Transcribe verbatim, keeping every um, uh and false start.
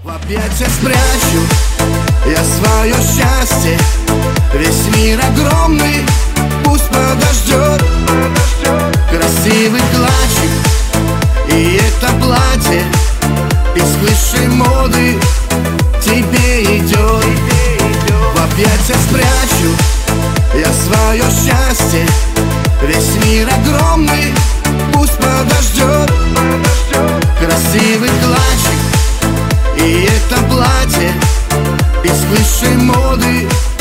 В объятия спрячу я свое счастье. Весь мир огромный, пусть подождет. Красивый клатчик и это платье из высшей моды тебе идет. В объятия спрячу я свое счастье. Весь мир огромный, пусть подождет. Красивый клатчик и это платье из высшей моды